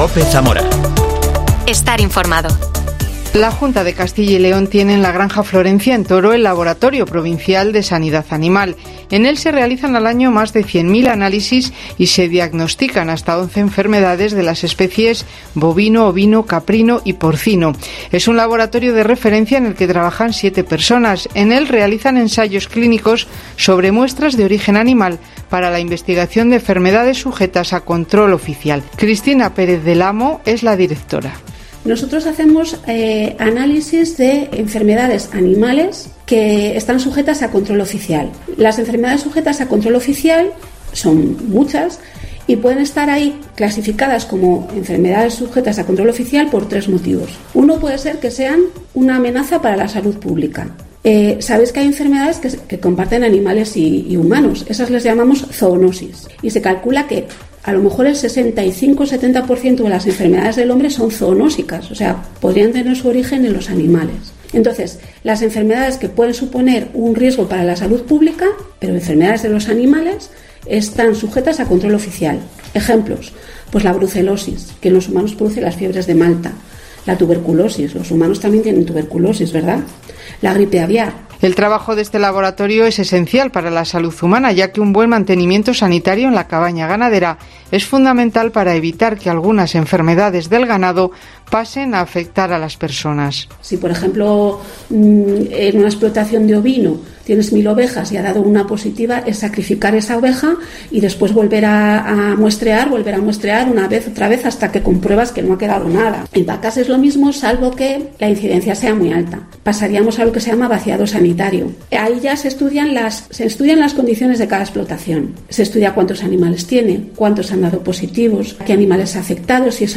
COPE Zamora. Estar informado. La Junta de Castilla y León tiene en la Granja Florencia, en Toro, el Laboratorio Provincial de Sanidad Animal. En él se realizan al año más de 100.000 análisis y se diagnostican hasta 11 enfermedades de las especies bovino, ovino, caprino y porcino. Es un laboratorio de referencia en el que trabajan 7 personas. En él realizan ensayos clínicos sobre muestras de origen animal para la investigación de enfermedades sujetas a control oficial. Cristina Pérez del Amo es la directora. Nosotros hacemos análisis de enfermedades animales que están sujetas a control oficial. Las enfermedades sujetas a control oficial son muchas y pueden estar ahí clasificadas como enfermedades sujetas a control oficial por 3 motivos. Uno puede ser que sean una amenaza para la salud pública. Sabéis que hay enfermedades que comparten animales y humanos. Esas les llamamos zoonosis. Y se calcula que a lo mejor el 65-70% de las enfermedades del hombre son zoonósicas, o sea, podrían tener su origen en los animales. Entonces, las enfermedades que pueden suponer un riesgo para la salud pública, pero enfermedades de los animales, están sujetas a control oficial. Ejemplos, pues la brucelosis, que en los humanos produce las fiebres de Malta. La tuberculosis, los humanos también tienen tuberculosis, ¿verdad? La gripe aviar. El trabajo de este laboratorio es esencial para la salud humana, ya que un buen mantenimiento sanitario en la cabaña ganadera es fundamental para evitar que algunas enfermedades del ganado pasen a afectar a las personas. Si, por ejemplo, en una explotación de ovino tienes 1.000 ovejas y ha dado una positiva, es sacrificar esa oveja y después volver a muestrear una vez, otra vez, hasta que compruebas que no ha quedado nada. En vacas es lo mismo, salvo que la incidencia sea muy alta. Pasaríamos a lo que se llama vaciado sanitario. Ahí ya se estudian las condiciones de cada explotación. Se estudia cuántos animales tiene, cuántos han dado positivos, qué animales afectados, si es a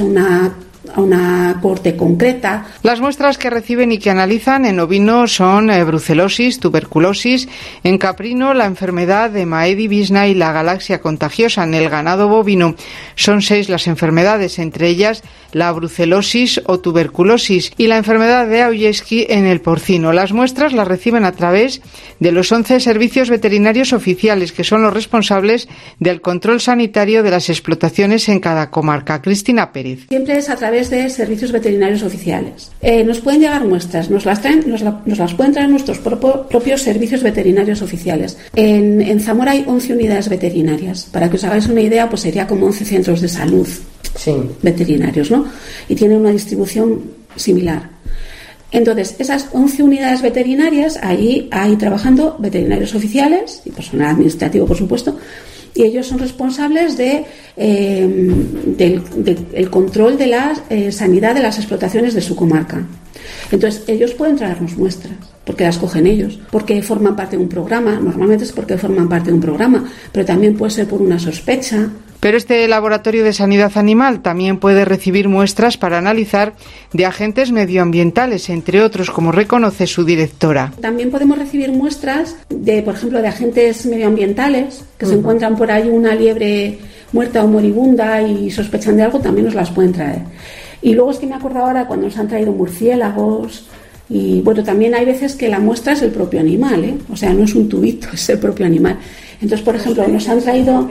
una cohorte concreta. Las muestras que reciben y que analizan en ovino son brucelosis, tuberculosis, en caprino la enfermedad de Maedi-Bisna y la galaxia contagiosa. En el ganado bovino son 6 las enfermedades, entre ellas la brucelosis o tuberculosis y la enfermedad de Aujewski en el porcino. Las muestras las reciben a través de los 11 servicios veterinarios oficiales, que son los responsables del control sanitario de las explotaciones en cada comarca. Cristina Pérez. Siempre es a través de servicios veterinarios oficiales. Nos pueden llegar muestras, nos las pueden traer nuestros propios servicios veterinarios oficiales. En Zamora hay 11 unidades veterinarias. Para que os hagáis una idea, pues sería como 11 centros de salud veterinarios, ¿no? Y tienen una distribución similar. Entonces, esas 11 unidades veterinarias, ahí hay trabajando veterinarios oficiales y personal administrativo, por supuesto, y ellos son responsables del control de la sanidad de las explotaciones de su comarca. Entonces, ellos pueden traernos muestras, porque las cogen ellos, porque forman parte de un programa. Normalmente es porque forman parte de un programa, pero también puede ser por una sospecha. Pero este laboratorio de sanidad animal también puede recibir muestras para analizar de agentes medioambientales, entre otros, como reconoce su directora. También podemos recibir muestras por ejemplo, de agentes medioambientales que se encuentran por ahí una liebre muerta o moribunda y sospechan de algo, también nos las pueden traer. Y luego es que me acuerdo ahora cuando nos han traído murciélagos. Y bueno, también hay veces que la muestra es el propio animal, ¿eh? O sea, no es un tubito, es el propio animal. Entonces, por ejemplo, nos han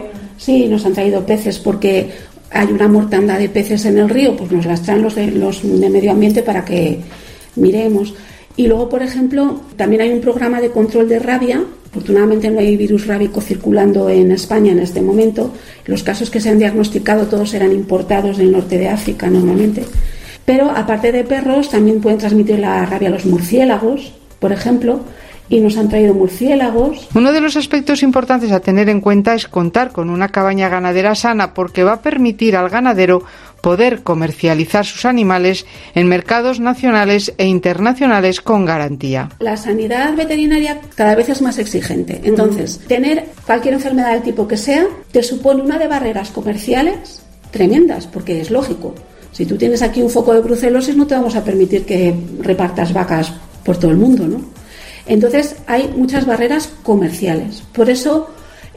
traído peces porque hay una mortandad de peces en el río, pues nos las traen los de medio ambiente para que miremos. Y luego, por ejemplo, también hay un programa de control de rabia. Afortunadamente no hay virus rábico circulando en España en este momento. Los casos que se han diagnosticado todos eran importados del norte de África normalmente. Pero aparte de perros, también pueden transmitir la rabia a los murciélagos, por ejemplo, y nos han traído murciélagos. Uno de los aspectos importantes a tener en cuenta es contar con una cabaña ganadera sana, porque va a permitir al ganadero poder comercializar sus animales en mercados nacionales e internacionales con garantía. La sanidad veterinaria cada vez es más exigente. Entonces, tener cualquier enfermedad del tipo que sea te supone una de barreras comerciales tremendas, porque es lógico. Si tú tienes aquí un foco de brucelosis, no te vamos a permitir que repartas vacas por todo el mundo, ¿no? Entonces, hay muchas barreras comerciales. Por eso,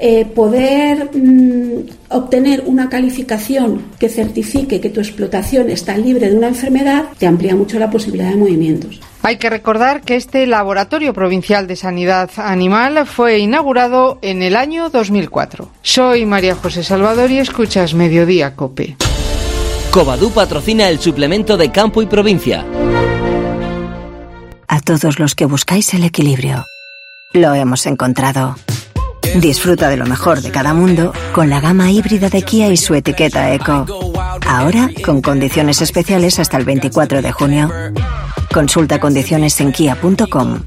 poder obtener una calificación que certifique que tu explotación está libre de una enfermedad te amplía mucho la posibilidad de movimientos. Hay que recordar que este Laboratorio Provincial de Sanidad Animal fue inaugurado en el año 2004. Soy María José Salvador y escuchas Mediodía COPE. Covadú patrocina el suplemento de Campo y Provincia. A todos los que buscáis el equilibrio, lo hemos encontrado. Disfruta de lo mejor de cada mundo con la gama híbrida de Kia y su etiqueta Eco. Ahora con condiciones especiales hasta el 24 de junio. Consulta condiciones en kia.com.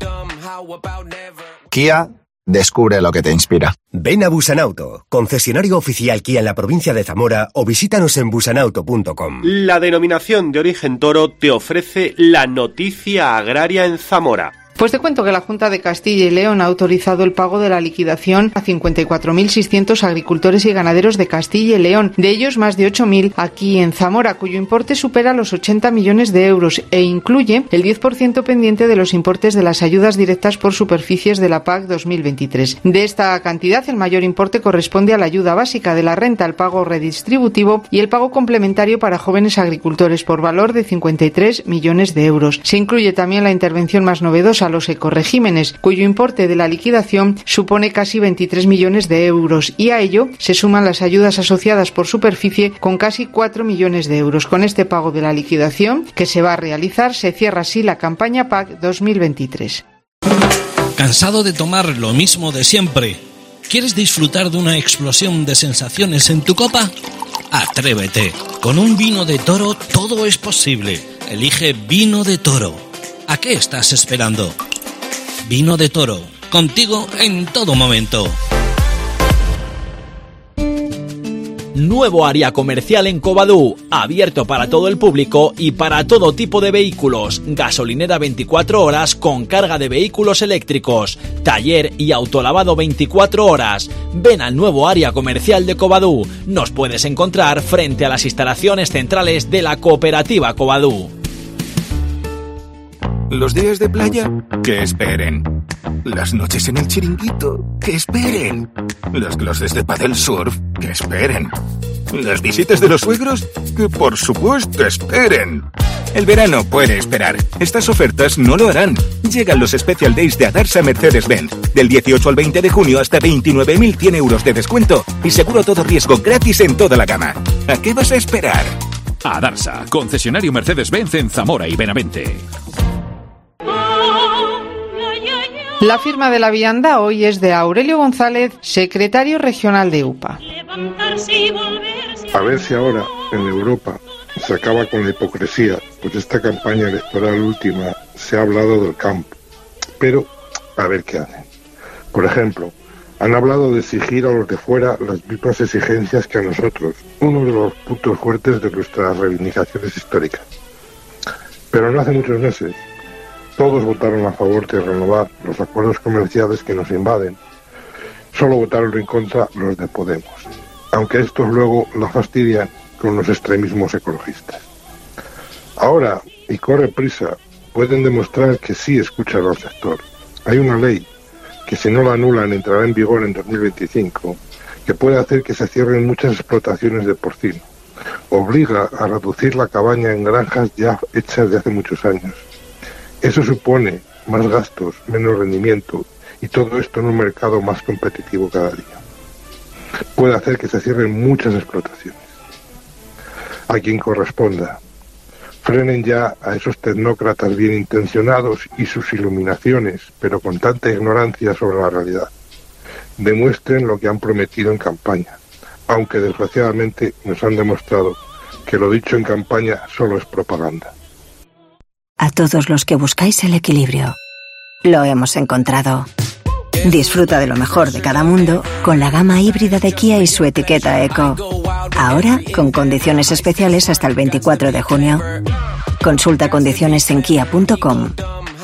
Kia, descubre lo que te inspira. Ven a Busanauto, concesionario oficial Kia en la provincia de Zamora, o visítanos en busanauto.com. La denominación de origen Toro te ofrece la noticia agraria en Zamora. Pues te cuento que la Junta de Castilla y León ha autorizado el pago de la liquidación a 54.600 agricultores y ganaderos de Castilla y León, de ellos más de 8.000 aquí en Zamora, cuyo importe supera los 80 millones de euros e incluye el 10% pendiente de los importes de las ayudas directas por superficies de la PAC 2023. De esta cantidad, el mayor importe corresponde a la ayuda básica de la renta, el pago redistributivo y el pago complementario para jóvenes agricultores por valor de 53 millones de euros. Se incluye también la intervención más novedosa, los ecoregímenes, cuyo importe de la liquidación supone casi 23 millones de euros, y a ello se suman las ayudas asociadas por superficie con casi 4 millones de euros. Con este pago de la liquidación que se va a realizar, se cierra así la campaña PAC 2023. ¿Cansado de tomar lo mismo de siempre? ¿Quieres disfrutar de una explosión de sensaciones en tu copa? Atrévete. Con un vino de Toro todo es posible. Elige Vino de Toro. ¿A qué estás esperando? Vino de Toro, contigo en todo momento. Nuevo área comercial en Covadú, abierto para todo el público y para todo tipo de vehículos. Gasolinera 24 horas con carga de vehículos eléctricos. Taller y autolavado 24 horas. Ven al nuevo área comercial de Covadú. Nos puedes encontrar frente a las instalaciones centrales de la cooperativa Covadú. Los días de playa, que esperen. Las noches en el chiringuito, que esperen. Las clases de pádel surf, que esperen. Las visitas de los suegros, que por supuesto esperen. El verano puede esperar. Estas ofertas no lo harán. Llegan los Special Days de Adarsa Mercedes-Benz. Del 18 al 20 de junio hasta 29.100 euros de descuento y seguro todo riesgo gratis en toda la gama. ¿A qué vas a esperar? Adarsa, concesionario Mercedes-Benz en Zamora y Benavente. La firma de la vianda hoy es de Aurelio González, secretario regional de UPA. A ver si ahora, en Europa, se acaba con la hipocresía, pues esta campaña electoral última se ha hablado del campo. Pero, a ver qué hacen. Por ejemplo, han hablado de exigir a los de fuera las mismas exigencias que a nosotros, uno de los puntos fuertes de nuestras reivindicaciones históricas. Pero no hace muchos meses, todos votaron a favor de renovar los acuerdos comerciales que nos invaden. Solo votaron en contra los de Podemos, aunque estos luego la fastidian con los extremismos ecologistas. Ahora, y corre prisa, pueden demostrar que sí escuchan al sector. Hay una ley que, si no la anulan, entrará en vigor en 2025, que puede hacer que se cierren muchas explotaciones de porcino. Obliga a reducir la cabaña en granjas ya hechas de hace muchos años. Eso supone más gastos, menos rendimiento, y todo esto en un mercado más competitivo cada día. Puede hacer que se cierren muchas explotaciones. A quien corresponda, frenen ya a esos tecnócratas bien intencionados y sus iluminaciones, pero con tanta ignorancia sobre la realidad. Demuestren lo que han prometido en campaña, aunque desgraciadamente nos han demostrado que lo dicho en campaña solo es propaganda. A todos los que buscáis el equilibrio, lo hemos encontrado. Disfruta de lo mejor de cada mundo con la gama híbrida de Kia y su etiqueta Eco. Ahora con condiciones especiales hasta el 24 de junio. Consulta condiciones en kia.com.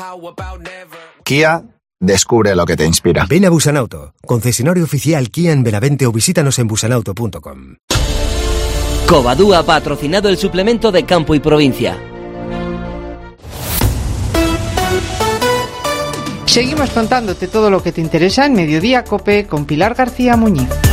Kia, descubre lo que te inspira. Ven a Busanauto, concesionario oficial Kia en Benavente, o visítanos en busanauto.com. Covadú ha patrocinado el suplemento de Campo y Provincia. Seguimos contándote todo lo que te interesa en Mediodía COPE con Pilar García Muñiz.